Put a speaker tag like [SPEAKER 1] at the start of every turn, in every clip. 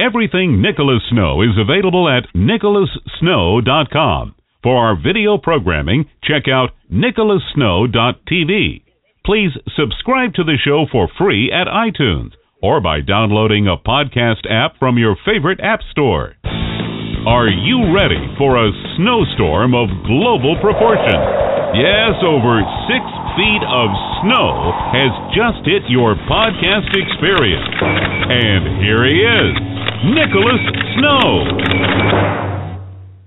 [SPEAKER 1] Everything Nicholas Snow is available at nicholassnow.com. For our video programming, check out nicholassnow.tv. Please subscribe to the show for free at iTunes or by downloading a podcast app from your favorite app store. Are you ready for a snowstorm of global proportions? Yes, over 6 feet of snow has just hit your podcast experience. And here he is, Nicholas Snow.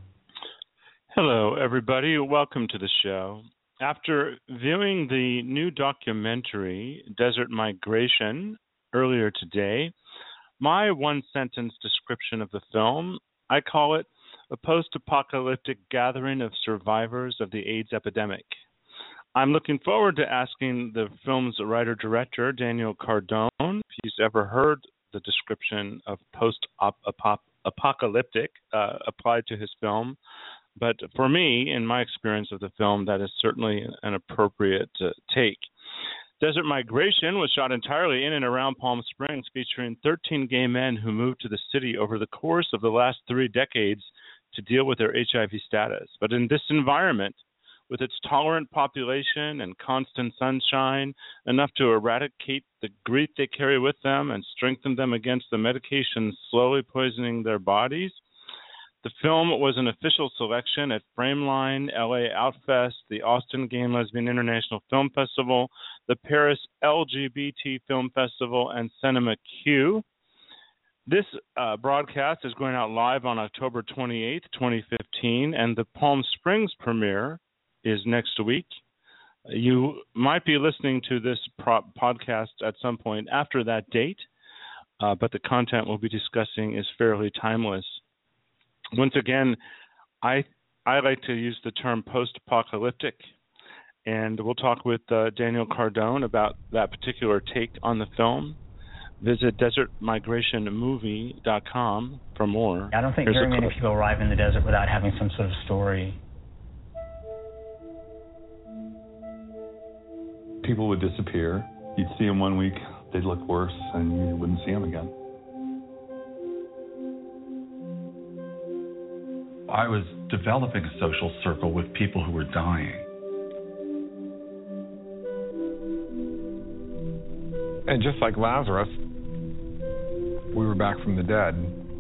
[SPEAKER 2] Hello, everybody. Welcome to the show. After viewing the new documentary, Desert Migration, earlier today, my one-sentence description of the film, I call it a post-apocalyptic gathering of survivors of the AIDS epidemic. I'm looking forward to asking the film's writer-director, Daniel Cardone, if he's ever heard the description of post-apocalyptic applied to his film. But for me, in my experience of the film, that is certainly an appropriate take. Desert Migration was shot entirely in and around Palm Springs, featuring 13 gay men who moved to the city over the course of the last 3 decades to deal with their HIV status. But in this environment, with its tolerant population and constant sunshine, enough to eradicate the grief they carry with them and strengthen them against the medications slowly poisoning their bodies, the film was an official selection at Frameline, LA Outfest, the Austin Gay and Lesbian International Film Festival, the Paris LGBT Film Festival, and Cinema Q. This broadcast is going out live on October 28th, 2015, and the Palm Springs premiere is next week. You might be listening to this podcast at some point after that date, but the content we'll be discussing is fairly timeless. Once again, I like to use the term post-apocalyptic, and we'll talk with Daniel Cardone about that particular take on the film. Visit desertmigrationmovie.com for more.
[SPEAKER 3] I don't think very many people arrive in the desert without having some sort of story.
[SPEAKER 4] People would disappear. You'd see them 1 week, they'd look worse, and you wouldn't see them again.
[SPEAKER 5] I was developing a social circle with people who were dying.
[SPEAKER 6] And just like Lazarus, we were back from the dead.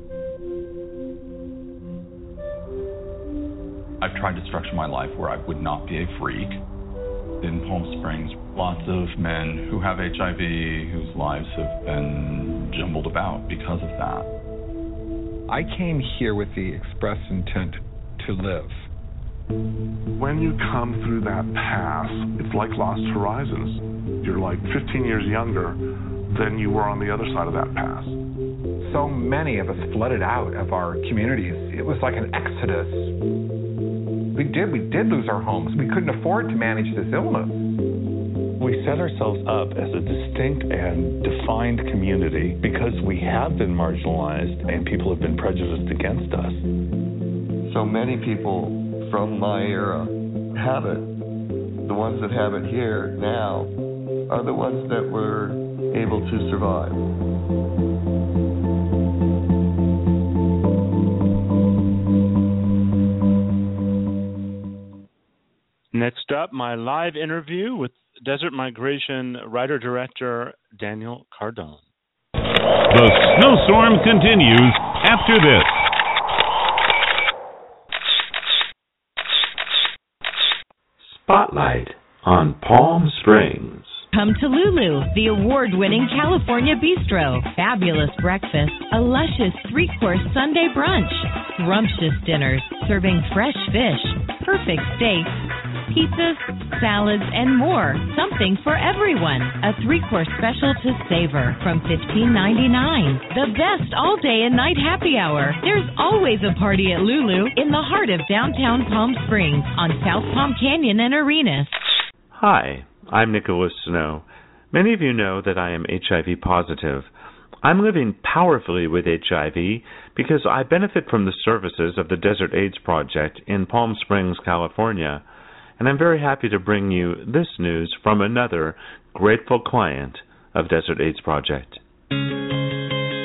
[SPEAKER 5] I've tried to structure my life where I would not be a freak. In Palm Springs, lots of men who have HIV whose lives have been jumbled about because of that.
[SPEAKER 6] I came here with the express intent to live.
[SPEAKER 7] When you come through that pass, it's like Lost Horizons. You're like 15 years younger than you were on the other side of that pass.
[SPEAKER 6] So many of us flooded out of our communities. It was like an exodus. We did lose our homes. We couldn't afford to manage this illness.
[SPEAKER 4] We set ourselves up as a distinct and defined community because we have been marginalized and people have been prejudiced against us.
[SPEAKER 8] So many people from my era have it. The ones that have it here now are the ones that were able to survive.
[SPEAKER 2] Next up, my live interview with Desert Migration writer-director Daniel Cardone.
[SPEAKER 1] The snowstorm continues after this.
[SPEAKER 9] Spotlight on Palm Springs.
[SPEAKER 10] Come to Lulu, the award-winning California Bistro. Fabulous breakfast, a luscious 3-course Sunday brunch, scrumptious dinners serving fresh fish, perfect steaks, pizzas, salads, and more. Something for everyone. A 3-course special to savor from $15.99. The best all-day and night happy hour. There's always a party at Lulu in the heart of downtown Palm Springs on South Palm Canyon and Arenas.
[SPEAKER 9] Hi, I'm Nicholas Snow. Many of you know that I am HIV positive. I'm living powerfully with HIV because I benefit from the services of the Desert AIDS Project in Palm Springs, California. And I'm very happy to bring you this news from another grateful client of Desert AIDS Project.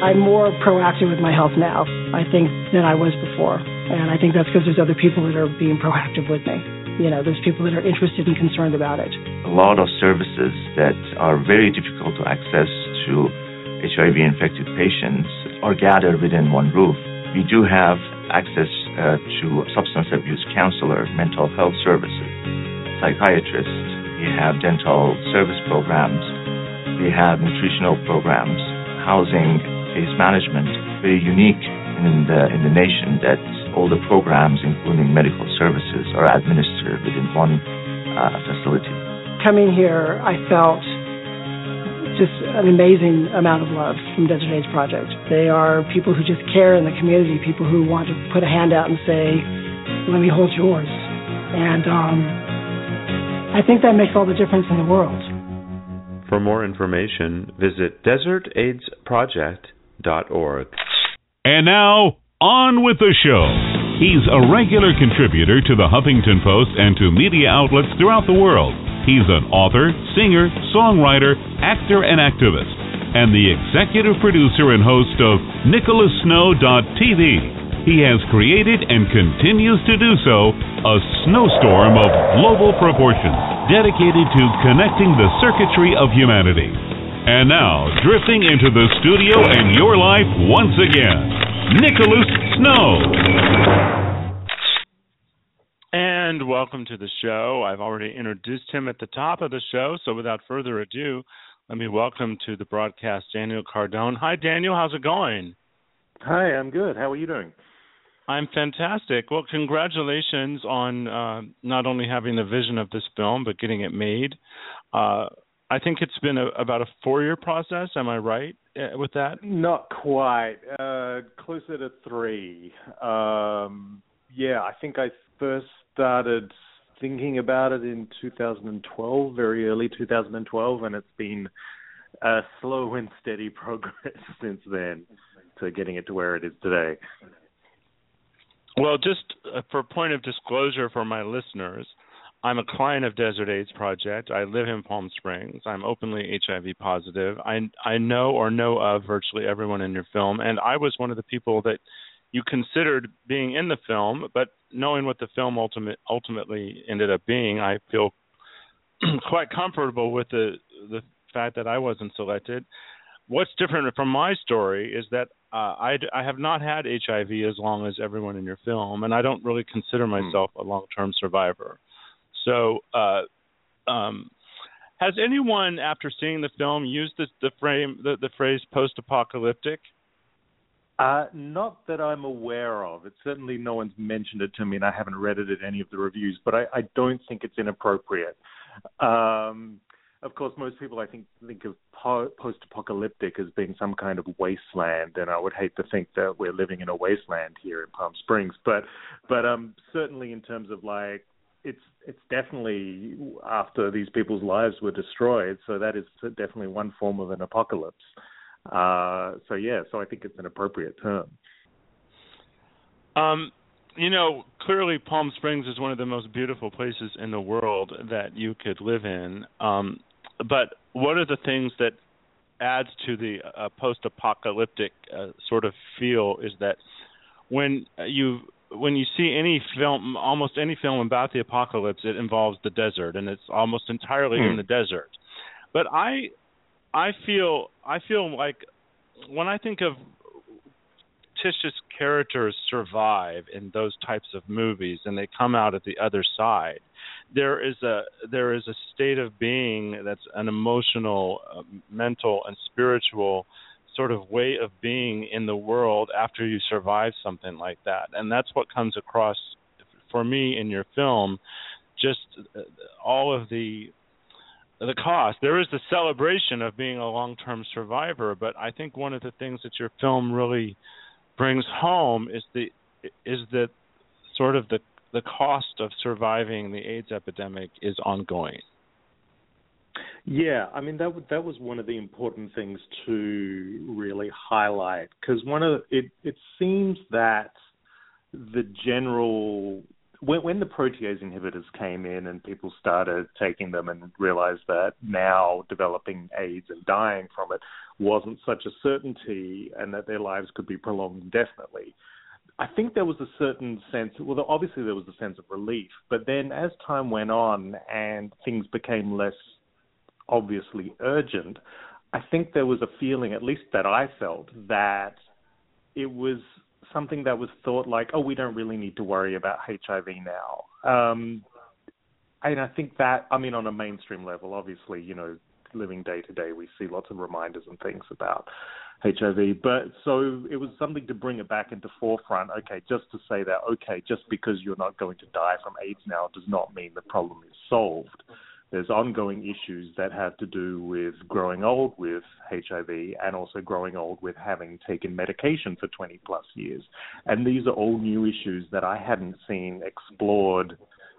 [SPEAKER 11] I'm more proactive with my health now, I think, than I was before. And I think that's because there's other people that are being proactive with me. You know, there's people that are interested and concerned about it.
[SPEAKER 12] A lot of services that are very difficult to access to HIV-infected patients are gathered within one roof. We do have access to substance abuse counselor, mental health services, psychiatrists. We have dental service programs. We have nutritional programs, housing, case management. Very unique in the nation that all the programs, including medical services, are administered within one facility.
[SPEAKER 11] Coming here, I felt just an amazing amount of love from Desert AIDS Project. They are people who just care in the community, people who want to put a hand out and say, let me hold yours. And I think that makes all the difference in the world.
[SPEAKER 9] For more information, visit desertaidsproject.org.
[SPEAKER 1] And now, on with the show. He's a regular contributor to the Huffington Post and to media outlets throughout the world. He's an author, singer, songwriter, actor, and activist, and the executive producer and host of NicholasSnow.tv. He has created and continues to do so a snowstorm of global proportions dedicated to connecting the circuitry of humanity. And now, drifting into the studio and your life once again, Nicholas Snow.
[SPEAKER 2] And welcome to the show. I've already introduced him at the top of the show, so without further ado, let me welcome to the broadcast Daniel Cardone. Hi, Daniel. How's it going?
[SPEAKER 13] Hi, I'm good. How are you doing?
[SPEAKER 2] I'm fantastic. Well, congratulations on not only having the vision of this film, but getting it made. I think it's been about a 4-year process. Am I right with that?
[SPEAKER 13] Not quite. Closer to 3. Yeah, I think I first started thinking about it in 2012, very early 2012, and it's been a slow and steady progress since then to getting it to where it is today.
[SPEAKER 2] Well, just for point of disclosure for my listeners, I'm a client of Desert AIDS Project. I live in Palm Springs. I'm openly HIV positive. I know of virtually everyone in your film, and I was one of the people that you considered being in the film, but knowing what the film ultimately ended up being, I feel quite comfortable with the fact that I wasn't selected. What's different from my story is that I have not had HIV as long as everyone in your film, and I don't really consider myself a long-term survivor. So has anyone, after seeing the film, used the phrase post-apocalyptic?
[SPEAKER 13] Not that I'm aware of. It's certainly no one's mentioned it to me, and I haven't read it in any of the reviews, but I don't think it's inappropriate. Of course, most people, I think of post-apocalyptic as being some kind of wasteland, and I would hate to think that we're living in a wasteland here in Palm Springs. But certainly in terms of like, it's definitely after these people's lives were destroyed, so that is definitely one form of an apocalypse. So I think it's an appropriate term.
[SPEAKER 2] Clearly Palm Springs is one of the most beautiful places in the world that you could live in. But what are the things that adds to the post-apocalyptic sort of feel is that when you see any film, almost any film about the apocalypse, it involves the desert, and it's almost entirely in the desert. But I feel like when I think of fictitious characters survive in those types of movies and they come out at the other side, there is a state of being that's an emotional, mental, and spiritual sort of way of being in the world after you survive something like that. And that's what comes across for me in your film, just all of the cost. There is the celebration of being a long-term survivor, but I think one of the things that your film really brings home is the sort of the cost of surviving the AIDS epidemic is ongoing.
[SPEAKER 13] Yeah, I mean that was one of the important things to really highlight, because it seems that the general when the protease inhibitors came in and people started taking them and realized that now developing AIDS and dying from it wasn't such a certainty and that their lives could be prolonged indefinitely, I think there was a certain sense, well, obviously there was a sense of relief, but then as time went on and things became less obviously urgent, I think there was a feeling, at least that I felt, that it was something that was thought like, oh, we don't really need to worry about HIV now. And I think that, I mean, on a mainstream level, obviously, you know, living day to day, we see lots of reminders and things about HIV. But so it was something to bring it back into forefront. Okay, just to say that, okay, just because you're not going to die from AIDS now does not mean the problem is solved. There's ongoing issues that have to do with growing old with HIV and also growing old with having taken medication for 20 plus years. And these are all new issues that I hadn't seen explored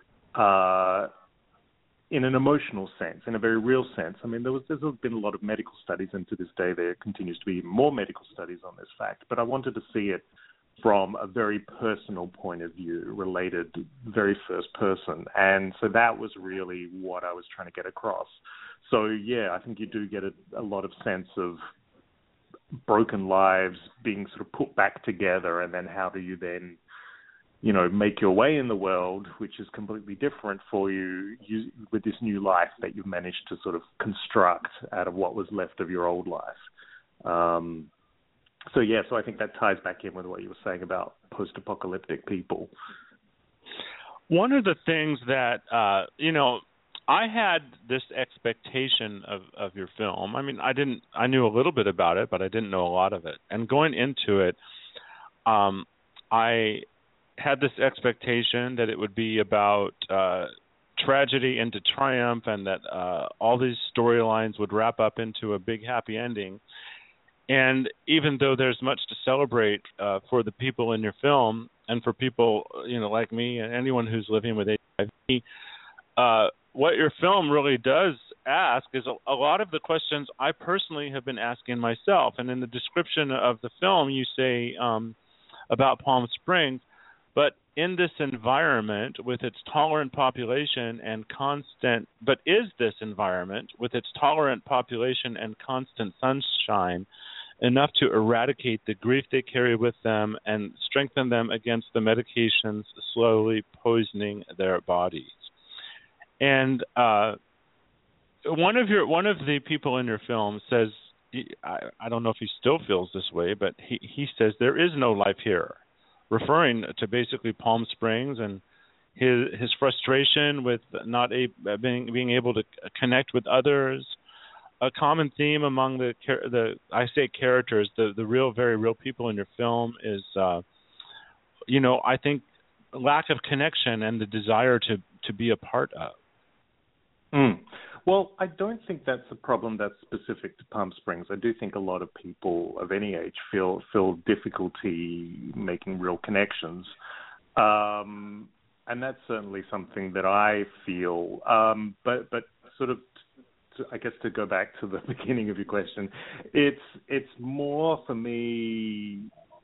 [SPEAKER 13] in an emotional sense, in a very real sense. I mean, there's been a lot of medical studies, and to this day there continues to be more medical studies on this fact. But I wanted to see it from a very personal point of view, related, very first person. And so that was really what I was trying to get across. So, yeah, I think you do get a lot of sense of broken lives being sort of put back together, and then how do you then, you know, make your way in the world, which is completely different for you with this new life that you've managed to sort of construct out of what was left of your old life. So I think that ties back in with what you were saying about post-apocalyptic people.
[SPEAKER 2] One of the things that, I had this expectation of your film. I mean, I knew a little bit about it, but I didn't know a lot of it. And going into it, I had this expectation that it would be about tragedy into triumph, and that all these storylines would wrap up into a big happy ending. And even though there's much to celebrate for the people in your film, and for people, you know, like me and anyone who's living with HIV, what your film really does ask is a lot of the questions I personally have been asking myself. And in the description of the film, you say about Palm Springs, but in this environment with its tolerant population and constant sunshine enough to eradicate the grief they carry with them and strengthen them against the medications slowly poisoning their bodies. And one of the people in your film says, I don't know if he still feels this way, but he says there is no life here, referring to basically Palm Springs and his frustration with not being able to connect with others. A common theme among the characters, the real, very real people in your film is, I think lack of connection and the desire to be a part of.
[SPEAKER 13] Well, I don't think that's a problem that's specific to Palm Springs. I do think a lot of people of any age feel difficulty making real connections. And that's certainly something that I feel. But sort of, I guess, to go back to the beginning of your question, it's more for me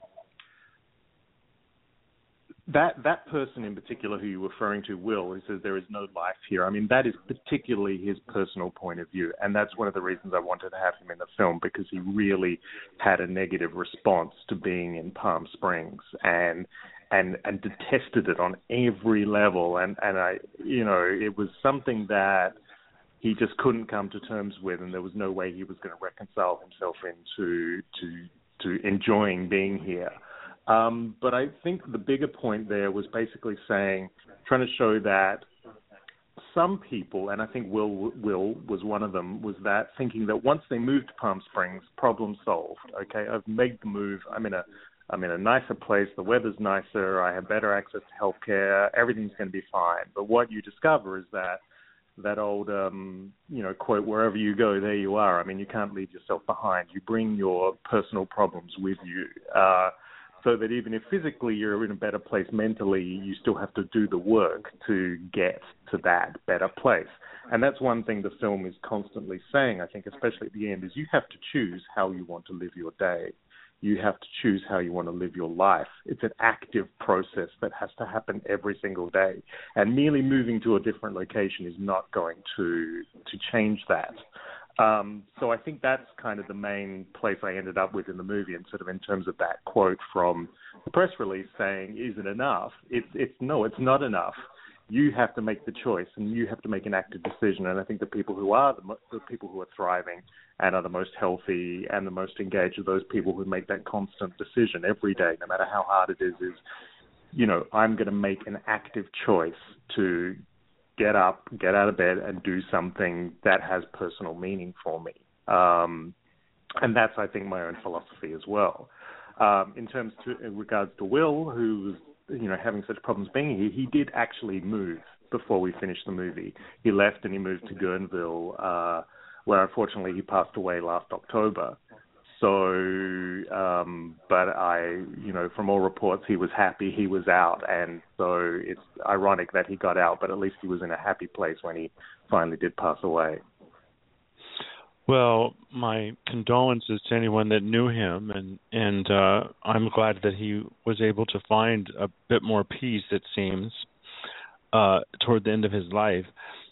[SPEAKER 13] that person in particular who you're referring to, Will, who says there is no life here. I mean, that is particularly his personal point of view, and that's one of the reasons I wanted to have him in the film, because he really had a negative response to being in Palm Springs and detested it on every level, and I, it was something that he just couldn't come to terms with, and there was no way he was going to reconcile himself into enjoying being here. But I think the bigger point there was basically trying to show that some people, and I think Will was one of them, was that thinking that once they moved to Palm Springs, problem solved. Okay, I've made the move. I'm in a nicer place. The weather's nicer. I have better access to healthcare. Everything's going to be fine. But what you discover is that old, quote, wherever you go, there you are. I mean, you can't leave yourself behind. You bring your personal problems with you. So that even if physically you're in a better place mentally, you still have to do the work to get to that better place. And that's one thing the film is constantly saying, I think, especially at the end, is you have to choose how you want to live your day. You have to choose how you want to live your life. It's an active process that has to happen every single day. And merely moving to a different location is not going to change that. So I think that's kind of the main place I ended up with in the movie, and sort of in terms of that quote from the press release saying, "Is it enough?" It's no, it's not enough. You have to make the choice, and you have to make an active decision. And I think the people who are the people who are thriving and are the most healthy and the most engaged are those people who make that constant decision every day, no matter how hard it is, I'm going to make an active choice to get up, get out of bed, and do something that has personal meaning for me. And that's, I think, my own philosophy as well. In regards to Will, who was, having such problems being here, he did actually move before we finished the movie. He left and he moved to Guerneville, where unfortunately he passed away last October. So, but from all reports, he was happy he was out, and so it's ironic that he got out, but at least he was in a happy place when he finally did pass away.
[SPEAKER 2] Well, my condolences to anyone that knew him, and I'm glad that he was able to find a bit more peace, it seems, toward the end of his life.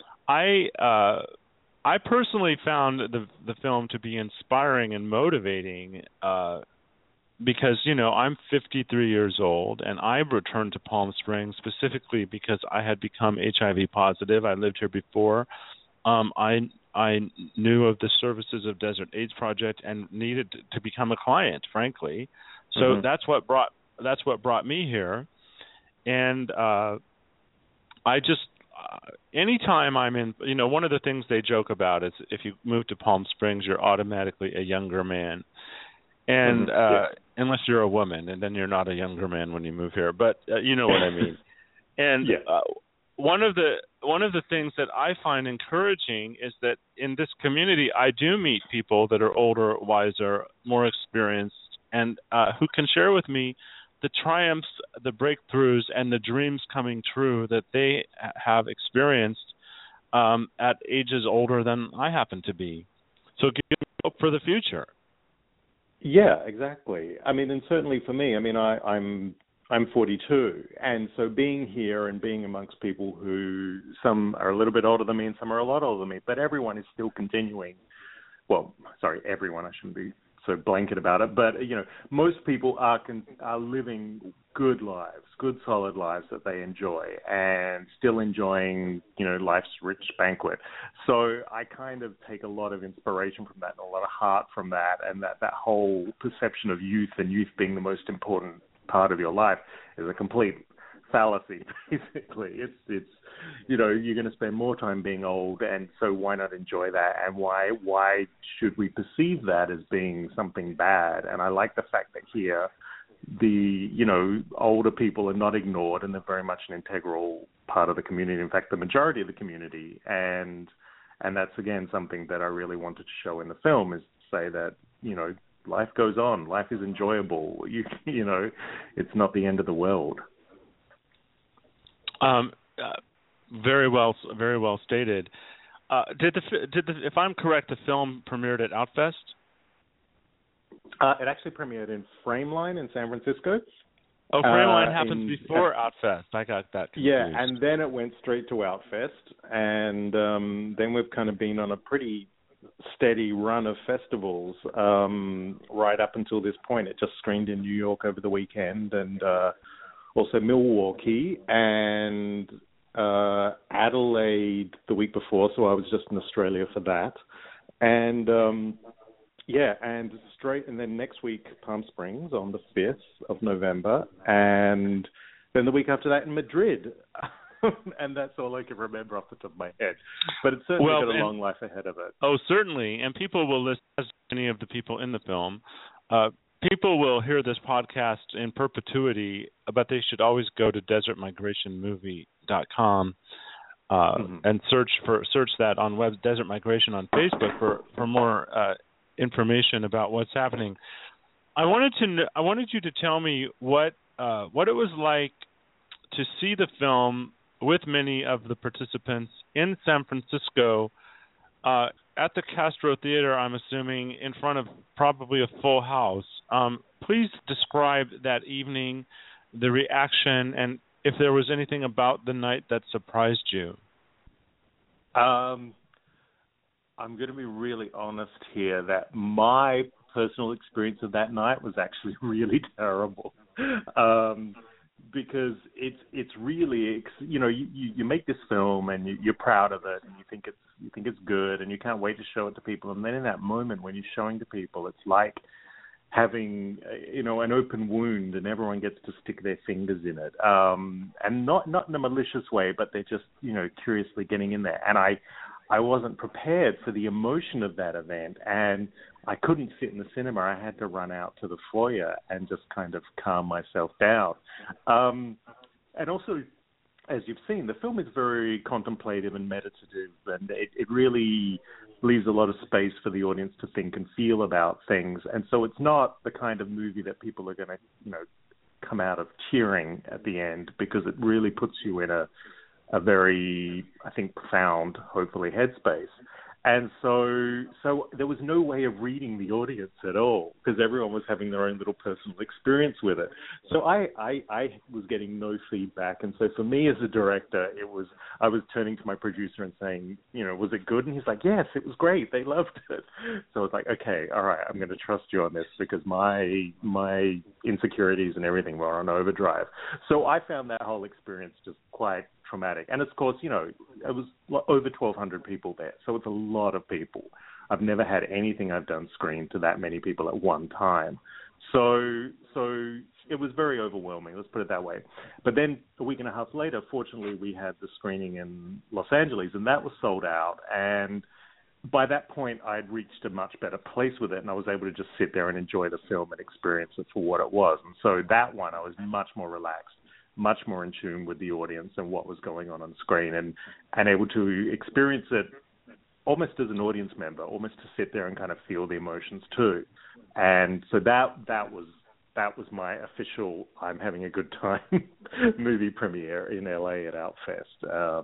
[SPEAKER 2] I personally found the film to be inspiring and motivating because, I'm 53 years old, and I returned to Palm Springs specifically because I had become HIV positive. I lived here before. I knew of the services of Desert AIDS Project and needed to become a client, frankly. So that's what brought me here. And I just anytime I'm in, one of the things they joke about is if you move to Palm Springs, you're automatically a younger man. And unless you're a woman, and then you're not a younger man when you move here. But you know what I mean. And one of the things that I find encouraging is that in this community, I do meet people that are older, wiser, more experienced, and who can share with me the triumphs, the breakthroughs, and the dreams coming true that they have experienced at ages older than I happen to be. So give me hope for the future.
[SPEAKER 13] Yeah, exactly. I mean, and certainly for me, I'm 42, and so being here and being amongst people who some are a little bit older than me and some are a lot older than me, but everyone is still continuing. Well, sorry, everyone. I shouldn't be so blanket about it, but most people are living good lives, good solid lives that they enjoy, and still enjoying life's rich banquet. So I kind of take a lot of inspiration from that and a lot of heart from that, and that whole perception of youth and youth being the most important part of your life is a complete fallacy. Basically, it's you're going to spend more time being old, and so why not enjoy that? And why should we perceive that as being something bad? And I like the fact that here the older people are not ignored, and they're very much an integral part of the community. In fact, the majority of the community, and that's again something that I really wanted to show in the film, is to say that life goes on, life is enjoyable. It's not the end of the world.
[SPEAKER 2] Very well stated. If I'm correct, the film premiered at Outfest?
[SPEAKER 13] It actually premiered in Frameline in San Francisco.
[SPEAKER 2] Oh, Frameline happens before Outfest. I got that confused.
[SPEAKER 13] Yeah, and then it went straight to Outfest, and then we've kind of been on a pretty steady run of festivals right up until this point. It just screened in New York over the weekend, and also Milwaukee, and Adelaide the week before, so I was just in Australia for that. And and then next week, Palm Springs on the 5th of November, and then the week after that in Madrid. And that's all I can remember off the top of my head. But it's certainly got a long life ahead of it.
[SPEAKER 2] Oh, certainly. And people will listen to any of the people in the film. People will hear this podcast in perpetuity, but they should always go to desertmigrationmovie.com and search that on web, Desert Migration on Facebook for more information about what's happening. I wanted you to tell me what it was like to see the film with many of the participants in San Francisco at the Castro Theater, I'm assuming, in front of probably a full house. please describe that evening, the reaction, and if there was anything about the night that surprised you.
[SPEAKER 13] I'm going to be really honest here that my personal experience of that night was actually really terrible. Because it's really, you make this film and you're proud of it and you think it's good and you can't wait to show it to people, and then in that moment when you're showing to people, it's like having an open wound and everyone gets to stick their fingers in it, and not in a malicious way, but they're just curiously getting in there. And I wasn't prepared for the emotion of that event, and I couldn't sit in the cinema. I had to run out to the foyer and just kind of calm myself down. And also, as you've seen, the film is very contemplative and meditative, and it really leaves a lot of space for the audience to think and feel about things. And so it's not the kind of movie that people are going to, come out of cheering at the end, because it really puts you in a very, I think, profound, hopefully, headspace. And so there was no way of reading the audience at all, because everyone was having their own little personal experience with it. So I was getting no feedback. And so for me as a director, I was turning to my producer and saying, was it good? And he's like, yes, it was great. They loved it. So I was like, okay, all right, I'm going to trust you on this, because my insecurities and everything were on overdrive. So I found that whole experience just quite traumatic. And of course, it was over 1,200 people there, so it's a lot of people. I've never had anything I've done screen to that many people at one time. So it was very overwhelming, let's put it that way. But then a week and a half later, fortunately, we had the screening in Los Angeles, and that was sold out. And by that point, I'd reached a much better place with it, and I was able to just sit there and enjoy the film and experience it for what it was. And so that one, I was much more relaxed, much more in tune with the audience and what was going on screen, and able to experience it almost as an audience member, almost to sit there and kind of feel the emotions too. And so that was my official I'm having a good time movie premiere in LA at Outfest.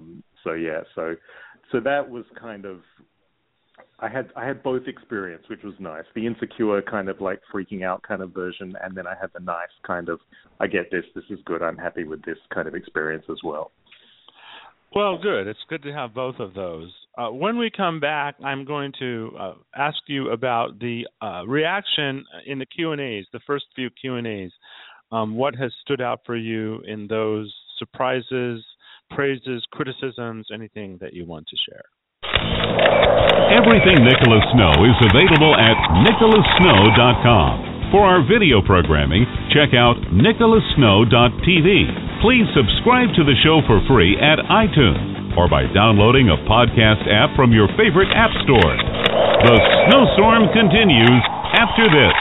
[SPEAKER 13] So that was kind of, I had both experience, which was nice. The insecure kind of like freaking out kind of version, and then I had the nice kind of, I get this is good, I'm happy with this kind of experience as well.
[SPEAKER 2] Well, good. It's good to have both of those. When we come back, I'm going to ask you about the reaction in the Q&As, the first few Q&As. What has stood out for you in those surprises, praises, criticisms, anything that you want to share?
[SPEAKER 1] Everything Nicholas Snow is available at nicholassnow.com. For our video programming, check out nicholassnow.tv. Please subscribe to the show for free at iTunes or by downloading a podcast app from your favorite app store. The snowstorm continues after this.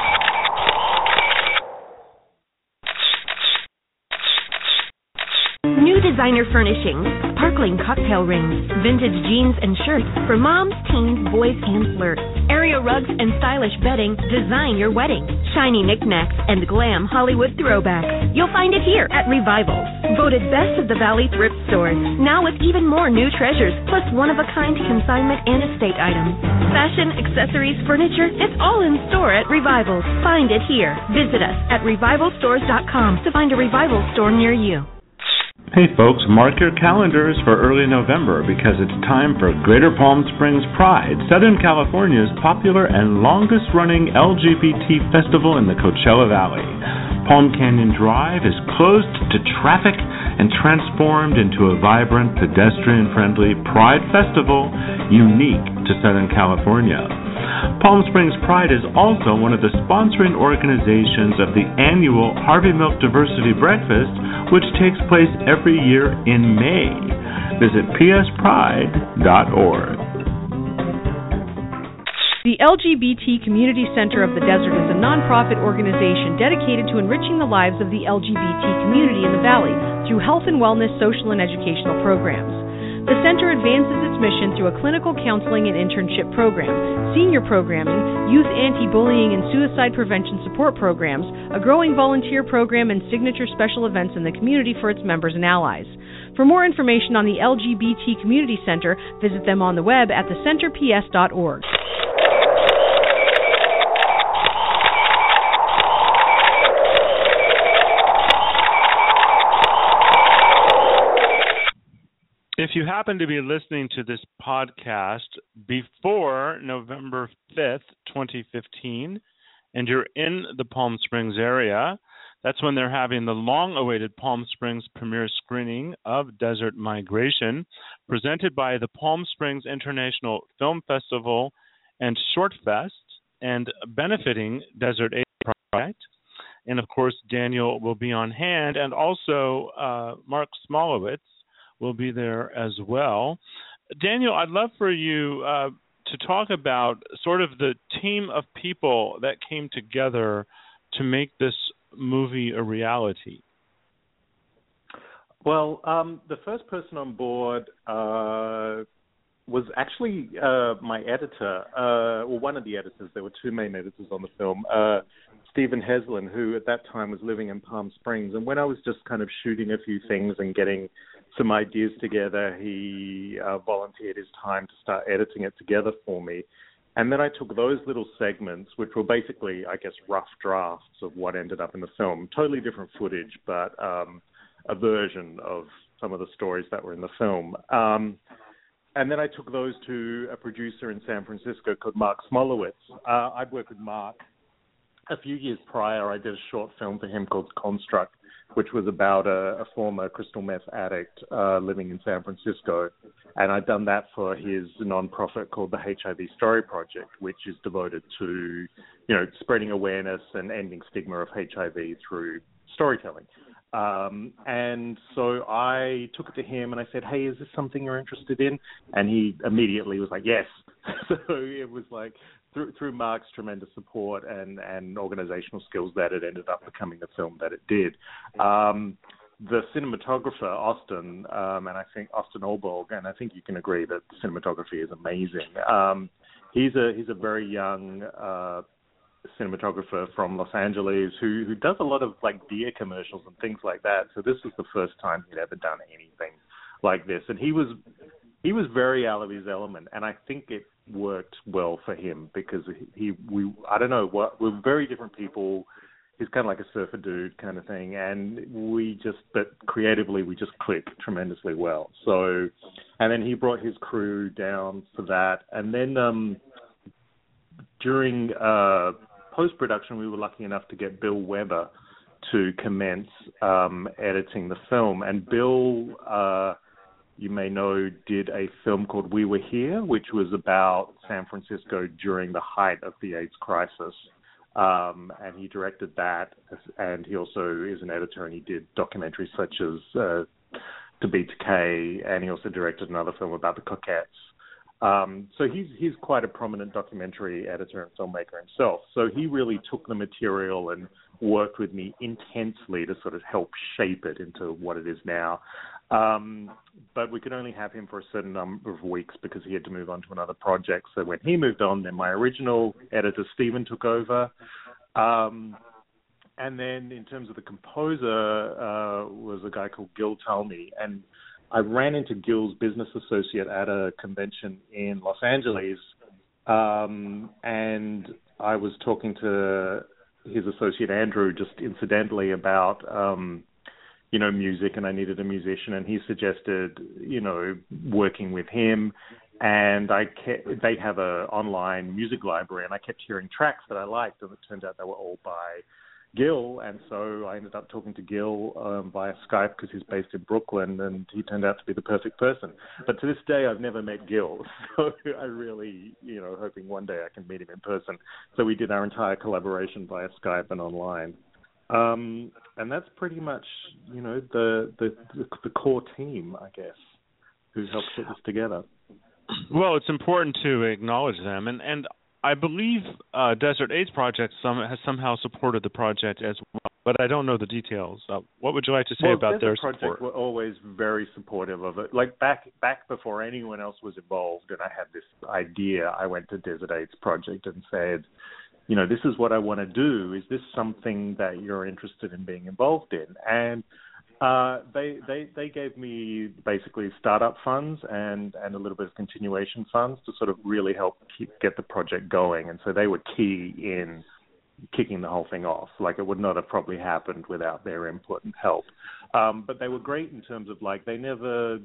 [SPEAKER 14] New designer furnishings, sparkling cocktail rings, vintage jeans and shirts for moms, teens, boys, and flirts. Area rugs and stylish bedding design your wedding. Shiny knickknacks and glam Hollywood throwbacks. You'll find it here at Revivals. Voted best of the Valley thrift stores. Now with even more new treasures, plus one-of-a-kind consignment and estate items. Fashion, accessories, furniture, it's all in store at Revivals. Find it here. Visit us at revivalstores.com to find a Revival store near you.
[SPEAKER 9] Hey folks, mark your calendars for early November because it's time for Greater Palm Springs Pride, Southern California's popular and longest-running LGBT festival in the Coachella Valley. Palm Canyon Drive is closed to traffic and transformed into a vibrant, pedestrian-friendly Pride festival unique to Southern California. Palm Springs Pride is also one of the sponsoring organizations of the annual Harvey Milk Diversity Breakfast, which takes place every year in May. Visit pspride.org.
[SPEAKER 15] The LGBT Community Center of the Desert is a nonprofit organization dedicated to enriching the lives of the LGBT community in the Valley through health and wellness, social and educational programs. The center advances its mission through a clinical counseling and internship program, senior programming, youth anti-bullying and suicide prevention support programs, a growing volunteer program, and signature special events in the community for its members and allies. For more information on the LGBT Community Center, visit them on the web at thecenterps.org.
[SPEAKER 2] you happen to be listening to this podcast before November 5th, 2015, and you're in the Palm Springs area, that's when they're having the long-awaited Palm Springs premiere screening of Desert Migration, presented by the Palm Springs International Film Festival and Short Fest, and benefiting Desert Age Project. And, of course, Daniel will be on hand, and also Mark Smolowitz will be there as well. Daniel, I'd love for you to talk about sort of the team of people that came together to make this movie a reality.
[SPEAKER 13] Well, the first person on board was actually my editor, or one of the editors. There were two main editors on the film, Stephen Heslin, who at that time was living in Palm Springs. And when I was just kind of shooting a few things and getting some ideas together, he volunteered his time to start editing it together for me. And then I took those little segments, which were basically, I guess, rough drafts of what ended up in the film. Totally different footage, but a version of some of the stories that were in the film. And then I took those to a producer in San Francisco called Mark Smolowitz. I'd worked with Mark a few years prior. I did a short film for him called Construct, which was about a former crystal meth addict living in San Francisco. And I'd done that for his nonprofit called the HIV Story Project, which is devoted to, spreading awareness and ending stigma of HIV through storytelling. And so I took it to him and I said, hey, is this something you're interested in? And he immediately was like, yes. So it was like through Mark's tremendous support and organizational skills that it ended up becoming the film that it did. The cinematographer, Austin, and I think Austin Olberg, and I think you can agree that the cinematography is amazing. He's a very young cinematographer from Los Angeles who does a lot of like beer commercials and things like that. So this was the first time he'd ever done anything like this, and he was very out of his element, and I think it worked well for him because we're very different people. He's kind of like a surfer dude kind of thing, and but creatively we just clicked tremendously well. So, and then he brought his crew down for that, and then during post-production, we were lucky enough to get Bill Weber to commence editing the film. And Bill, you may know, did a film called We Were Here, which was about San Francisco during the height of the AIDS crisis. And he directed that, and he also is an editor, and he did documentaries such as To Be Decay, and he also directed another film about the Coquettes. So he's quite a prominent documentary editor and filmmaker himself. So he really took the material and worked with me intensely to sort of help shape it into what it is now. But we could only have him for a certain number of weeks because he had to move on to another project. So when he moved on, then my original editor, Stephen, took over. And then in terms of the composer was a guy called Gil Talmy. And I ran into Gil's business associate at a convention in Los Angeles, and I was talking to his associate Andrew just incidentally about, music, and I needed a musician, and he suggested, working with him, and they have an online music library, and I kept hearing tracks that I liked, and it turned out they were all by Gil, and so I ended up talking to Gil via Skype because he's based in Brooklyn, and he turned out to be the perfect person. But to this day, I've never met Gil, so I really, hoping one day I can meet him in person. So we did our entire collaboration via Skype and online. And that's pretty much, the core team, I guess, who helped put this together.
[SPEAKER 2] Well, it's important to acknowledge them, and I believe Desert AIDS Project has somehow supported the project as well, but I don't know the details. What would you like to say about their support?
[SPEAKER 13] Project were always very supportive of it. Like back before anyone else was involved, and I had this idea, I went to Desert AIDS Project and said, this is what I want to do. Is this something that you're interested in being involved in? And they gave me basically startup funds and a little bit of continuation funds to sort of really help get the project going. And so they were key in kicking the whole thing off. Like it would not have probably happened without their input and help. But they were great in terms of they never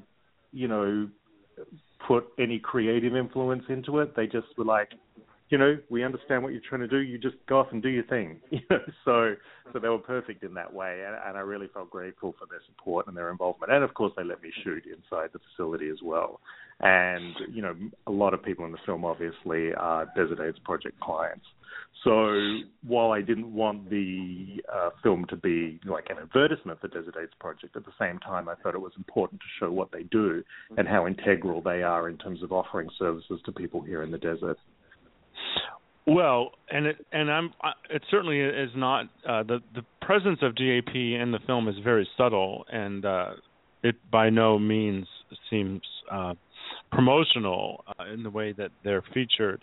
[SPEAKER 13] put any creative influence into it. They just were like, we understand what you're trying to do. You just go off and do your thing. So they were perfect in that way, and I really felt grateful for their support and their involvement. And of course, they let me shoot inside the facility as well. And a lot of people in the film obviously are Desert AIDS Project clients. So while I didn't want the film to be like an advertisement for Desert AIDS Project, at the same time I thought it was important to show what they do and how integral they are in terms of offering services to people here in the desert.
[SPEAKER 2] Well, it certainly is not the presence of DAP in the film is very subtle, and it by no means seems promotional in the way that they're featured.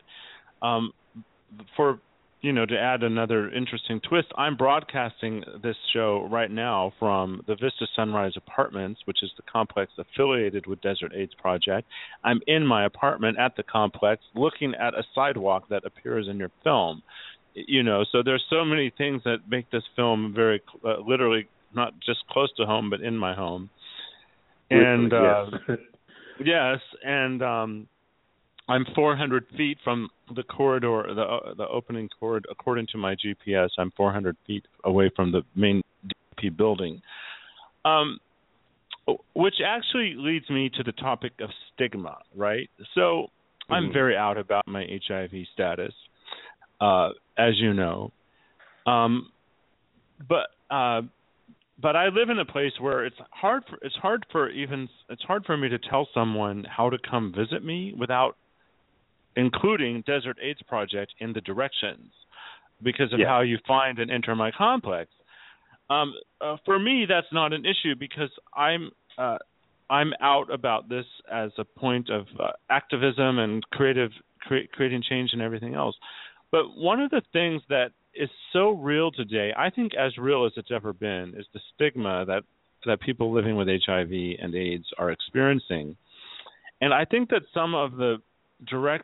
[SPEAKER 2] To add another interesting twist, I'm broadcasting this show right now from the Vista Sunrise Apartments, which is the complex affiliated with Desert AIDS Project. I'm in my apartment at the complex looking at a sidewalk that appears in your film. So there's so many things that make this film very literally not just close to home, but in my home. And yes, and I'm 400 feet from the corridor, the opening corridor. According to my GPS, I'm 400 feet away from the main DP building, which actually leads me to the topic of stigma, right? So I'm very out about my HIV status, as you know, but I live in a place where it's hard for me to tell someone how to come visit me without including Desert AIDS Project in the directions because of how you find and enter my complex. For me, that's not an issue because I'm out about this as a point of activism and creating change and everything else. But one of the things that is so real today, I think as real as it's ever been, is the stigma that people living with HIV and AIDS are experiencing. And I think that some of the direct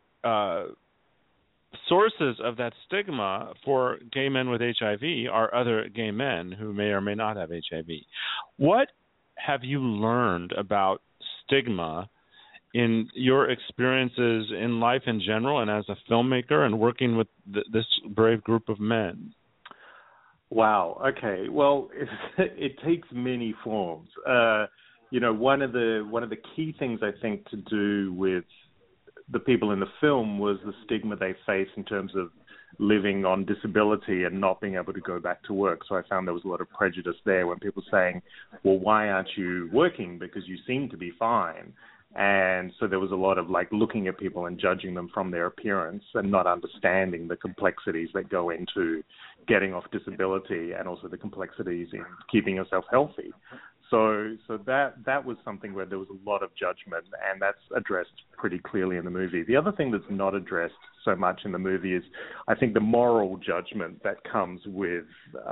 [SPEAKER 2] sources of that stigma for gay men with HIV are other gay men who may or may not have HIV. What have you learned about stigma in your experiences in life in general and as a filmmaker and working with this brave group of men?
[SPEAKER 13] Wow. Okay. Well, it takes many forms. One of the key things I think to do with the people in the film was the stigma they face in terms of living on disability and not being able to go back to work. So I found there was a lot of prejudice there when people saying, well, why aren't you working? Because you seem to be fine. And so there was a lot of looking at people and judging them from their appearance and not understanding the complexities that go into getting off disability and also the complexities in keeping yourself healthy. So that was something where there was a lot of judgment, and that's addressed pretty clearly in the movie. The other thing that's not addressed so much in the movie is, I think, the moral judgment that comes with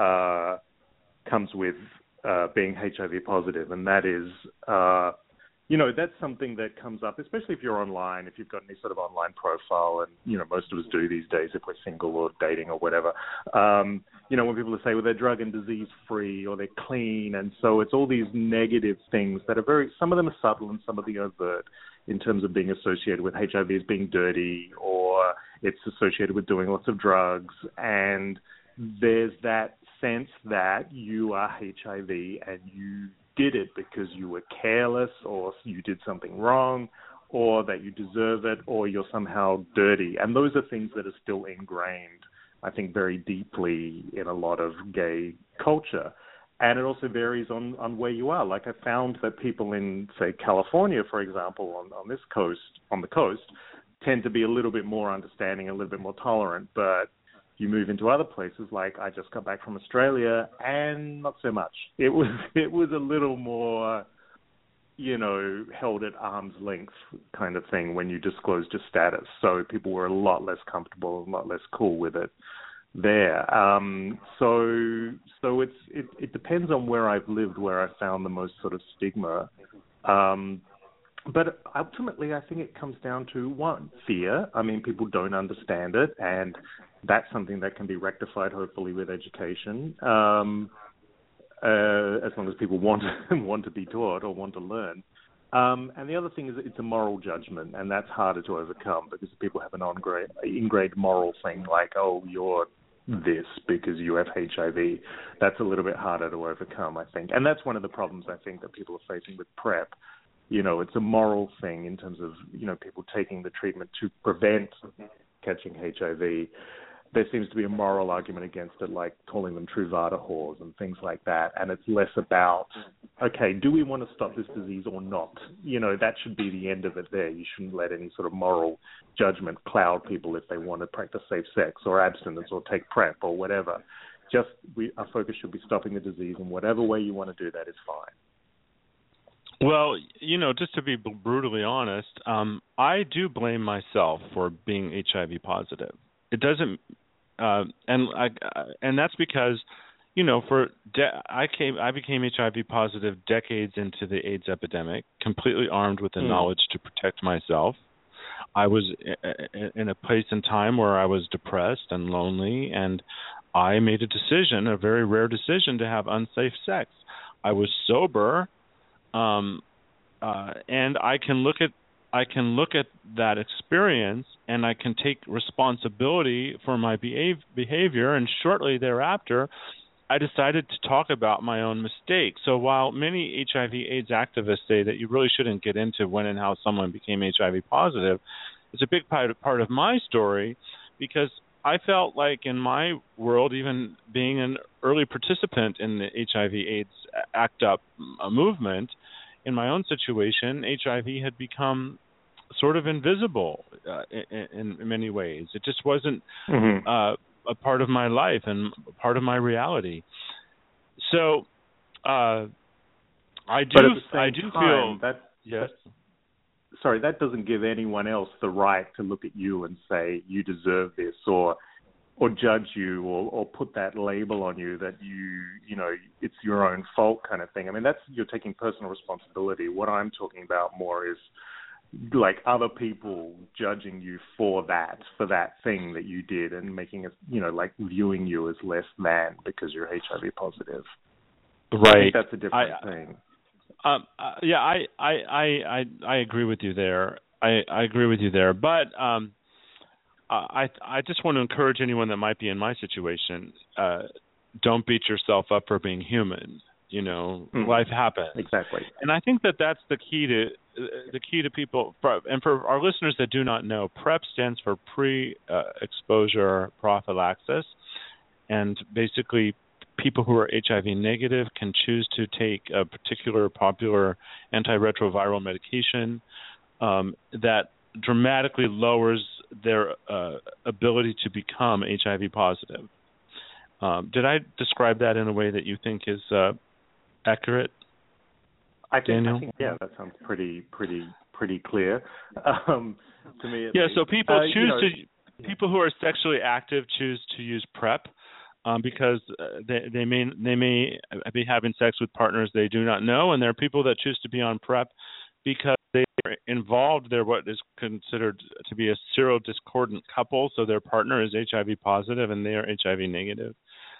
[SPEAKER 13] being HIV positive, and that is, that's something that comes up, especially if you're online, if you've got any sort of online profile, and, most of us do these days if we're single or dating or whatever. When people say, well, they're drug and disease free or they're clean. And so it's all these negative things that are some of them are subtle and some of them are overt in terms of being associated with HIV as being dirty, or it's associated with doing lots of drugs. And there's that sense that you are HIV and you did it because you were careless or you did something wrong or that you deserve it or you're somehow dirty. And those are things that are still ingrained, I think, very deeply in a lot of gay culture. And it also varies on where you are. I found that people in, say, California, for example, on the coast, tend to be a little bit more understanding, a little bit more tolerant. But you move into other places, I just got back from Australia, and not so much. It was a little more, held at arm's length kind of thing when you disclosed your status. So people were a lot less comfortable, a lot less cool with it there. So it depends on where I've lived, where I found the most sort of stigma. But ultimately, I think it comes down to, one, fear. I mean, people don't understand it, and that's something that can be rectified, hopefully, with education, as long as people want to be taught or want to learn. And the other thing is that it's a moral judgment, and that's harder to overcome because people have an ingrained moral thing like, oh, you're this because you have HIV. That's a little bit harder to overcome, I think. And that's one of the problems I think that people are facing with PrEP. It's a moral thing in terms of, people taking the treatment to prevent catching HIV. There seems to be a moral argument against it, like calling them Truvada whores and things like that. And it's less about, okay, do we want to stop this disease or not? That should be the end of it there. You shouldn't let any sort of moral judgment cloud people if they want to practice safe sex or abstinence or take PrEP or whatever. Our focus should be stopping the disease, and whatever way you want to do that is fine.
[SPEAKER 2] Well, just to be brutally honest, I do blame myself for being HIV positive. It doesn't, and that's because, I became HIV positive decades into the AIDS epidemic, completely armed with the knowledge to protect myself. I was in a place and time where I was depressed and lonely, and I made a decision, a very rare decision, to have unsafe sex. I was sober, and I can look at that experience, and I can take responsibility for my behavior, and shortly thereafter, I decided to talk about my own mistakes. So while many HIV/AIDS activists say that you really shouldn't get into when and how someone became HIV positive, it's a big part of my story, because I felt like in my world, even being an early participant in the HIV/AIDS ACT UP movement, in my own situation, HIV had become sort of invisible in many ways. It just wasn't a part of my life and part of my reality. So I do feel
[SPEAKER 13] that.
[SPEAKER 2] Yes.
[SPEAKER 13] Sorry, that doesn't give anyone else the right to look at you and say you deserve this, or judge you, or put that label on you that it's your own fault kind of thing. I mean, you're taking personal responsibility. What I'm talking about more is like other people judging you for that thing that you did, and making it, like viewing you as less than because you're HIV positive.
[SPEAKER 2] Right.
[SPEAKER 13] I think that's a different thing.
[SPEAKER 2] I agree with you there. I agree with you there, but I just want to encourage anyone that might be in my situation. Don't beat yourself up for being human. Life happens.
[SPEAKER 13] Exactly.
[SPEAKER 2] And I think that's the key to people. And for our listeners that do not know, PrEP stands for pre-exposure prophylaxis, and basically, people who are HIV negative can choose to take a particular popular antiretroviral medication that dramatically lowers their ability to become HIV positive. Did I describe that in a way that you think is accurate, Daniel?
[SPEAKER 13] I think, yeah, that sounds pretty clear to me.
[SPEAKER 2] So people people who are sexually active choose to use PrEP. Because they may be having sex with partners they do not know, and there are people that choose to be on PrEP because they are involved. They're what is considered to be a serodiscordant couple, so their partner is HIV positive and they are HIV negative.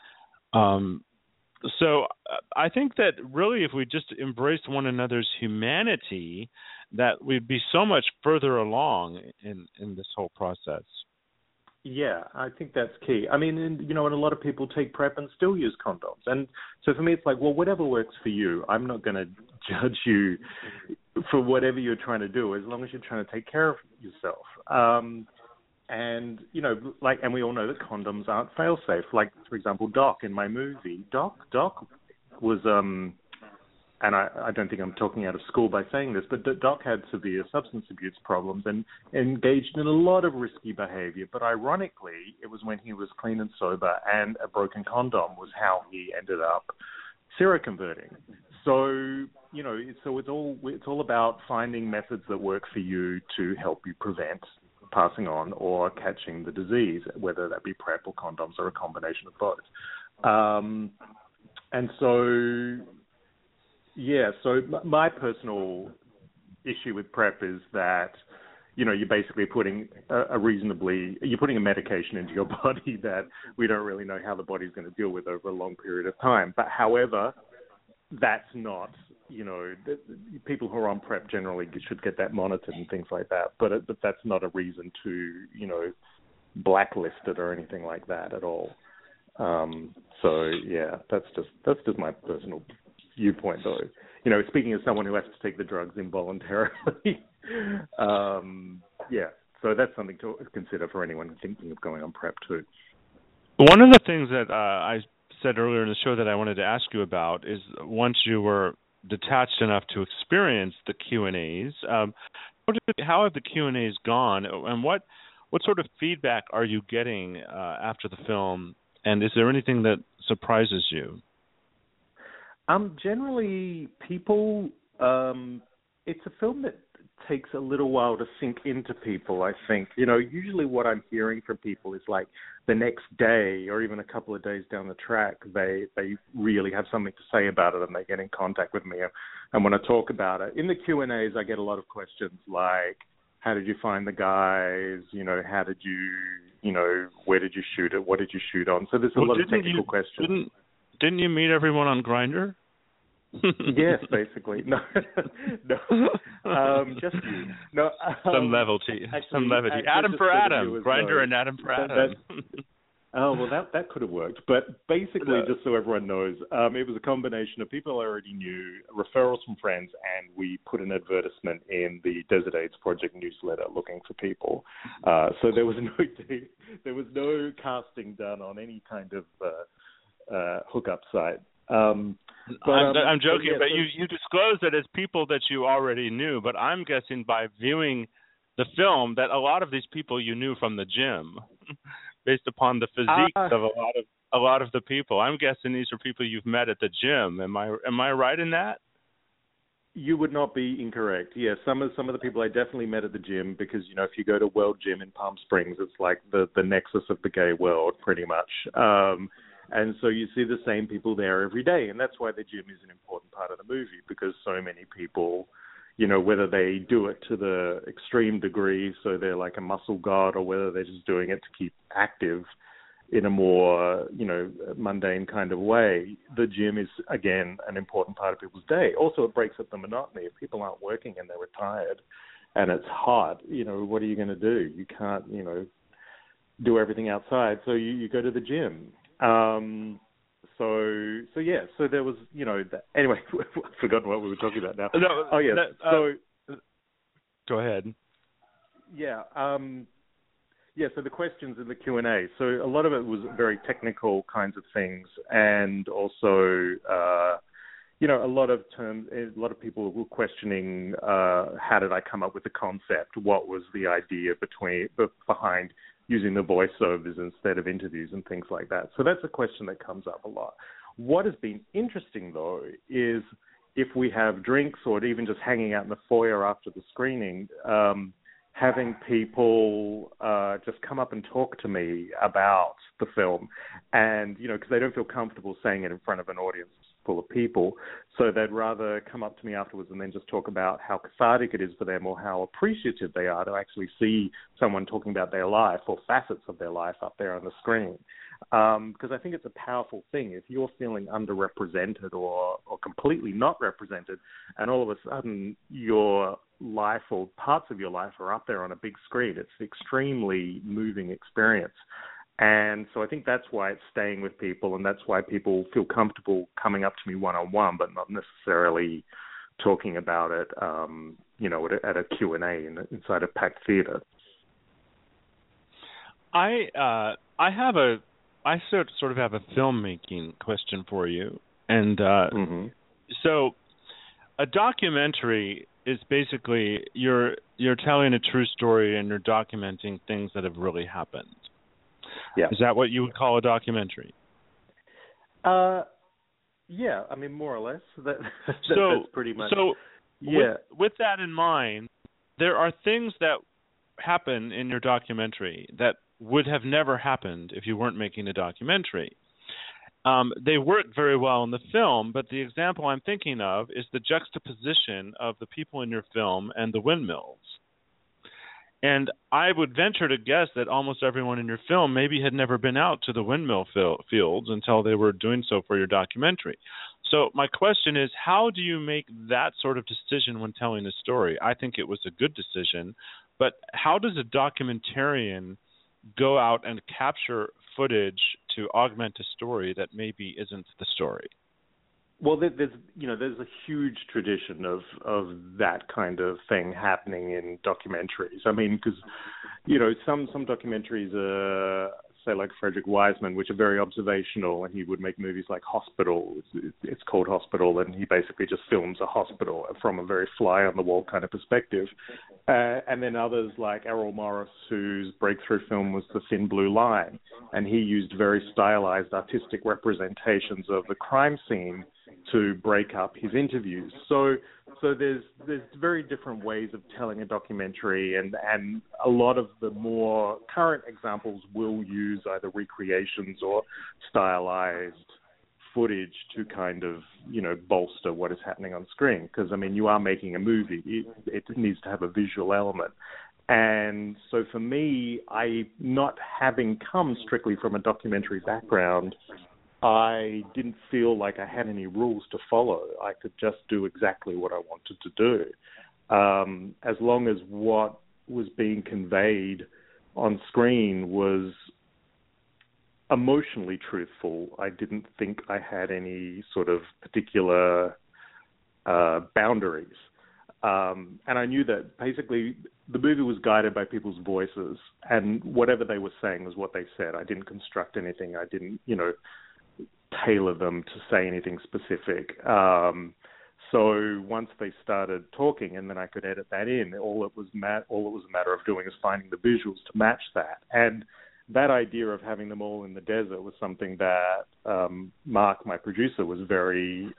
[SPEAKER 2] So I think that really if we just embraced one another's humanity, that we'd be so much further along in this whole process.
[SPEAKER 13] Yeah, I think that's key. I mean, and a lot of people take PrEP and still use condoms. And so for me, it's like, well, whatever works for you. I'm not going to judge you for whatever you're trying to do, as long as you're trying to take care of yourself. And we all know that condoms aren't fail-safe. Like, for example, Doc in my movie. Doc was, and I don't think I'm talking out of school by saying this, but Doc had severe substance abuse problems and engaged in a lot of risky behavior. But ironically, it was when he was clean and sober and a broken condom was how he ended up seroconverting. So, it's all about finding methods that work for you to help you prevent passing on or catching the disease, whether that be PrEP or condoms or a combination of both. And so... Yeah, so my personal issue with PrEP is that, you're basically putting you're putting a medication into your body that we don't really know how the body's going to deal with over a long period of time. But however, that's not people who are on PrEP generally should get that monitored and things like that. But that's not a reason to, blacklist it or anything like that at all. So yeah, that's just my personal viewpoint, though. Speaking as someone who has to take the drugs involuntarily, so that's something to consider for anyone thinking of going on PrEP too.
[SPEAKER 2] One of the things that I said earlier in the show that I wanted to ask you about is once you were detached enough to experience the Q&As, how have the Q&As gone, and what sort of feedback are you getting after the film, and is there anything that surprises you?
[SPEAKER 13] Generally, people, it's a film that takes a little while to sink into people, I think. Usually what I'm hearing from people is like the next day or even a couple of days down the track, they really have something to say about it and they get in contact with me and want to talk about it. In the Q&As, I get a lot of questions like, how did you find the guys? How did you, where did you shoot it? What did you shoot on? So there's a lot of technical questions.
[SPEAKER 2] Didn't you meet everyone on Grindr?
[SPEAKER 13] Yes, basically. No, just you. No,
[SPEAKER 2] some levity. Adam for Adam. Grindr and Adam for Adam.
[SPEAKER 13] That could have worked. But basically, just so everyone knows, it was a combination of people I already knew, referrals from friends, and we put an advertisement in the Desert AIDS Project newsletter looking for people. So there was no casting done on any kind of hookup site. I'm
[SPEAKER 2] joking, but you disclosed it as people that you already knew, but I'm guessing by viewing the film that a lot of these people you knew from the gym, based upon the physiques of a lot of the people. I'm guessing these are people you've met at the gym. Am I right in that?
[SPEAKER 13] You would not be incorrect. Yeah, some of the people I definitely met at the gym because, if you go to World Gym in Palm Springs, it's like the nexus of the gay world, pretty much. And so you see the same people there every day. And that's why the gym is an important part of the movie, because so many people, whether they do it to the extreme degree, so they're like a muscle god, or whether they're just doing it to keep active in a more, mundane kind of way, the gym is, again, an important part of people's day. Also, it breaks up the monotony. If people aren't working and they're retired and it's hot, what are you going to do? You can't, do everything outside. So you go to the gym. So there was, anyway, I've forgotten what we were talking about now.
[SPEAKER 2] Go ahead.
[SPEAKER 13] Yeah. So the questions in the Q&A. So a lot of it was very technical kinds of things, and also, a lot of people were questioning, how did I come up with the concept? What was the idea behind using the voiceovers instead of interviews and things like that. So that's a question that comes up a lot. What has been interesting, though, is if we have drinks or even just hanging out in the foyer after the screening, having people just come up and talk to me about the film. And, because they don't feel comfortable saying it in front of an audience full of people. So they'd rather come up to me afterwards and then just talk about how cathartic it is for them or how appreciative they are to actually see someone talking about their life or facets of their life up there on the screen. Because I think it's a powerful thing. If you're feeling underrepresented or completely not represented, and all of a sudden your life or parts of your life are up there on a big screen, it's an extremely moving experience. And so I think that's why it's staying with people, and that's why people feel comfortable coming up to me one-on-one, but not necessarily talking about it, at a Q&A inside a packed theater.
[SPEAKER 2] I sort of have a filmmaking question for you, and so a documentary is basically you're telling a true story and you're documenting things that have really happened.
[SPEAKER 13] Yeah.
[SPEAKER 2] Is that what you would call a documentary?
[SPEAKER 13] Yeah, I mean, more or less. That's pretty much.
[SPEAKER 2] So,
[SPEAKER 13] yeah.
[SPEAKER 2] With that in mind, there are things that happen in your documentary that would have never happened if you weren't making a documentary. They work very well in the film, but the example I'm thinking of is the juxtaposition of the people in your film and the windmills. And I would venture to guess that almost everyone in your film maybe had never been out to the windmill fields until they were doing so for your documentary. So my question is, how do you make that sort of decision when telling a story? I think it was a good decision, but how does a documentarian go out and capture footage to augment a story that maybe isn't the story?
[SPEAKER 13] Well, there's a huge tradition of that kind of thing happening in documentaries. I mean, because some documentaries are, say, like Frederick Wiseman, which are very observational, and he would make movies like Hospital. It's called Hospital, and he basically just films a hospital from a very fly-on-the-wall kind of perspective. And then others like Errol Morris, whose breakthrough film was The Thin Blue Line, and he used very stylized artistic representations of the crime scene to break up his interviews. So there's very different ways of telling a documentary, and a lot of the more current examples will use either recreations or stylized footage to kind of, bolster what is happening on screen. Because, I mean, you are making a movie. It needs to have a visual element. And so for me, not having come strictly from a documentary background, I didn't feel like I had any rules to follow. I could just do exactly what I wanted to do. As long as what was being conveyed on screen was emotionally truthful, I didn't think I had any sort of particular boundaries. And I knew that basically the movie was guided by people's voices, and whatever they were saying was what they said. I didn't construct anything. I didn't, tailor them to say anything specific. So once they started talking, and then I could edit that in, all it was a matter of doing is finding the visuals to match that. And that idea of having them all in the desert was something that Mark, my producer, was very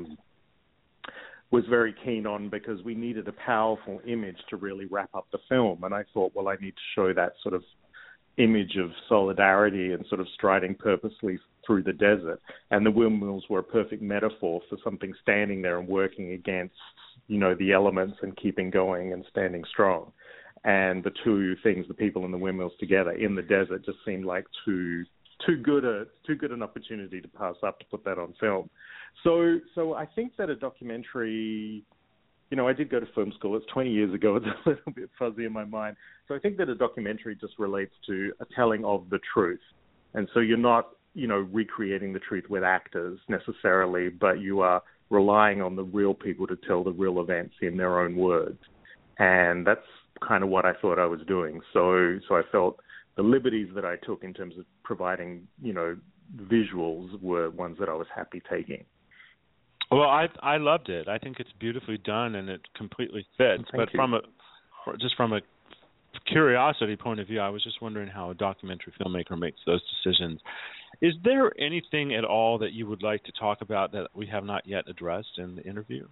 [SPEAKER 13] keen on, because we needed a powerful image to really wrap up the film. And I thought, well, I need to show that sort of image of solidarity and sort of striding purposely through the desert. And the windmills were a perfect metaphor for something standing there and working against, the elements and keeping going and standing strong. And the two things, the people and the windmills together in the desert, just seemed like too good an opportunity to pass up to put that on film. So I think that a documentary, I did go to film school. It's 20 years ago. It's a little bit fuzzy in my mind. So I think that a documentary just relates to a telling of the truth. And so you're not, recreating the truth with actors necessarily, but you are relying on the real people to tell the real events in their own words. And that's kind of what I thought I was doing. So I felt the liberties that I took in terms of providing, visuals were ones that I was happy taking.
[SPEAKER 2] Well, I loved it. I think it's beautifully done, and it completely fits. But from a curiosity point of view, I was just wondering how a documentary filmmaker makes those decisions. Is there anything at all that you would like to talk about that we have not yet addressed in the interview?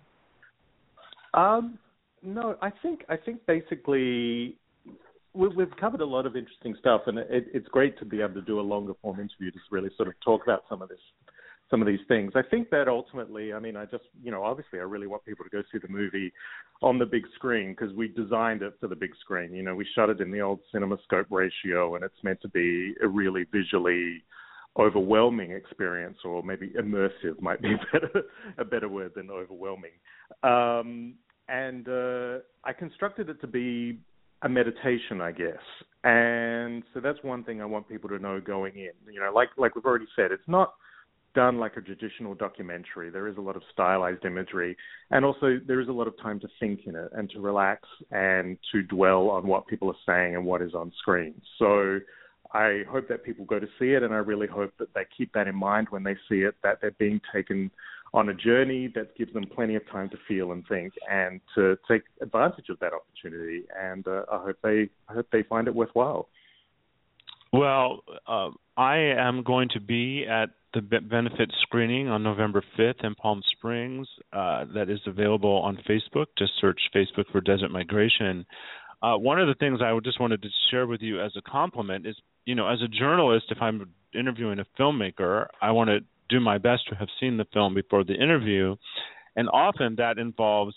[SPEAKER 13] No, I think basically we've covered a lot of interesting stuff, and it's great to be able to do a longer form interview to really sort of talk about some of these things. I think that ultimately, I mean, obviously I really want people to go see the movie on the big screen, because we designed it for the big screen. We shot it in the old CinemaScope ratio, and it's meant to be a really visually overwhelming experience, or maybe immersive might be a better word than overwhelming. And I constructed it to be a meditation, I guess. And so that's one thing I want people to know going in. Like we've already said, it's not done like a traditional documentary. There is a lot of stylized imagery, and also there is a lot of time to think in it and to relax and to dwell on what people are saying and what is on screen. So I hope that people go to see it, and I really hope that they keep that in mind when they see it, that they're being taken on a journey that gives them plenty of time to feel and think, and to take advantage of that opportunity. And I hope they find it worthwhile.
[SPEAKER 2] Well, I am going to be at the benefit screening on November 5th in Palm Springs. That is available on Facebook. Just search Facebook for Desert Migration. One of the things I just wanted to share with you as a compliment is, as a journalist, if I'm interviewing a filmmaker, I want to do my best to have seen the film before the interview, and often that involves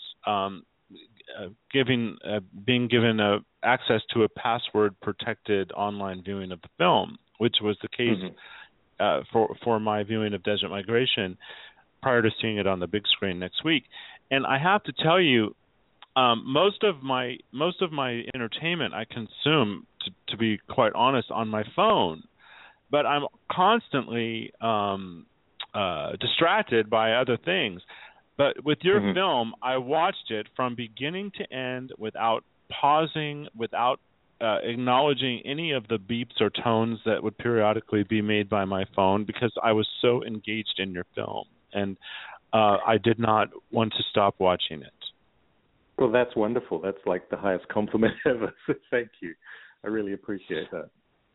[SPEAKER 2] being given access to a password-protected online viewing of the film, which was the case for my viewing of Desert Migration. prior to seeing it on the big screen next week. And I have to tell you, most of my entertainment I consume, to be quite honest, on my phone. But I'm constantly distracted by other things. But with your film, I watched it from beginning to end without pausing, without acknowledging any of the beeps or tones that would periodically be made by my phone, because I was so engaged in your film. And I did not want to stop watching it.
[SPEAKER 13] Well, that's wonderful. That's like the highest compliment ever. So thank you. I really appreciate that.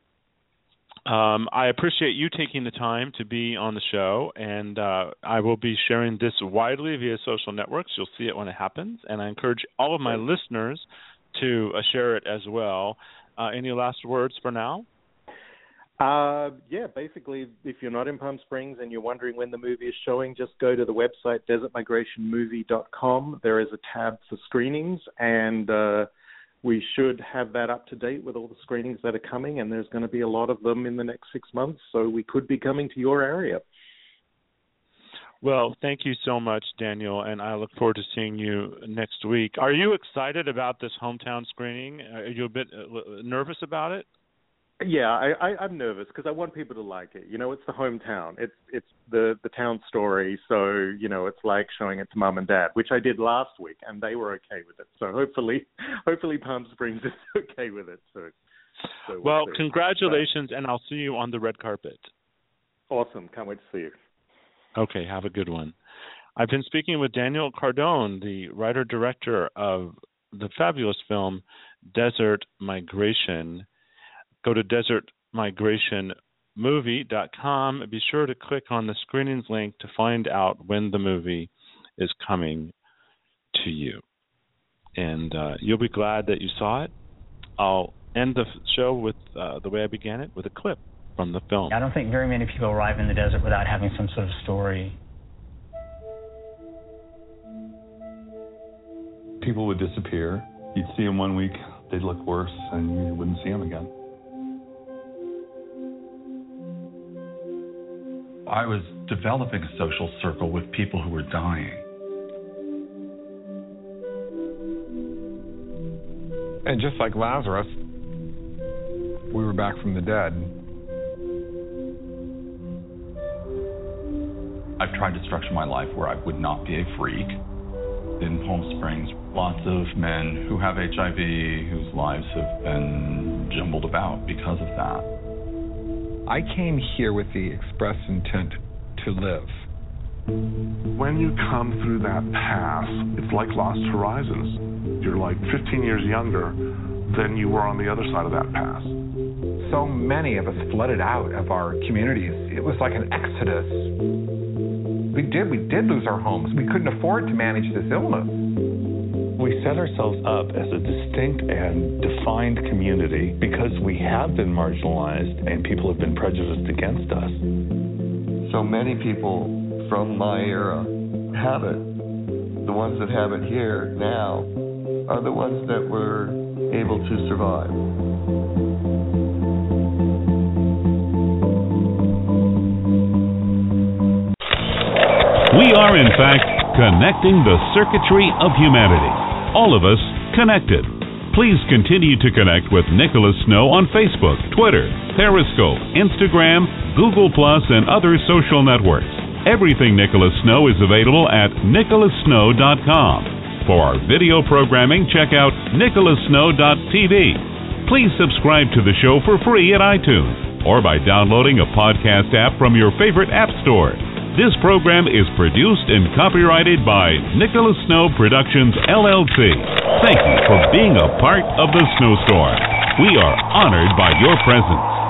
[SPEAKER 2] I appreciate you taking the time to be on the show, and I will be sharing this widely via social networks. You'll see it when it happens, and I encourage all of my listeners to share it as well. Any last words for now?
[SPEAKER 13] Yeah, basically, if you're not in Palm Springs and you're wondering when the movie is showing, just go to the website, desertmigrationmovie.com. There is a tab for screenings, and we should have that up to date with all the screenings that are coming, and there's going to be a lot of them in the next 6 months, so we could be coming to your area.
[SPEAKER 2] Well, thank you so much, Daniel, and I look forward to seeing you next week. Are you excited about this hometown screening? Are you a bit nervous about it?
[SPEAKER 13] Yeah, I'm nervous because I want people to like it. You know, it's the hometown. It's the town story. So, you know, it's like showing it to mom and dad, which I did last week, and they were okay with it. So hopefully Palm Springs is okay with it soon. So
[SPEAKER 2] well, congratulations, and I'll see you on the red carpet.
[SPEAKER 13] Awesome. Can't wait to see you.
[SPEAKER 2] Okay, have a good one. I've been speaking with Daniel Cardone, the writer-director of the fabulous film Desert Migration. Go to desertmigrationmovie.com. Be sure to click on the screenings link to find out when the movie is coming to you. And you'll be glad that you saw it. I'll end the show with the way I began it, with a clip from the film.
[SPEAKER 3] I don't think very many people arrive in the desert without having some sort of story.
[SPEAKER 4] People would disappear. You'd see them 1 week, they'd look worse, and you wouldn't see them again.
[SPEAKER 5] I was developing a social circle with people who were dying.
[SPEAKER 6] And just like Lazarus, we were back from the dead.
[SPEAKER 5] I've tried to structure my life where I would not be a freak. In Palm Springs, lots of men who have HIV whose lives have been jumbled about because of that.
[SPEAKER 6] I came here with the express intent to live.
[SPEAKER 7] When you come through that pass, it's like Lost Horizons. You're like 15 years younger than you were on the other side of that pass.
[SPEAKER 6] So many of us flooded out of our communities. It was like an exodus. We did lose our homes. We couldn't afford to manage this illness.
[SPEAKER 4] We set ourselves up as a distinct and defined community because we have been marginalized and people have been prejudiced against us.
[SPEAKER 8] So many people from my era have it. The ones that have it here now are the ones that were able to survive.
[SPEAKER 1] We are, in fact, connecting the circuitry of humanity. All of us connected. Please continue to connect with Nicholas Snow on Facebook, Twitter, Periscope, Instagram, Google+, and other social networks. Everything Nicholas Snow is available at nicholassnow.com. For our video programming, check out nicholassnow.tv. Please subscribe to the show for free at iTunes or by downloading a podcast app from your favorite app store. This program is produced and copyrighted by Nicholas Snow Productions, LLC. Thank you for being a part of the Snowstorm. We are honored by your presence.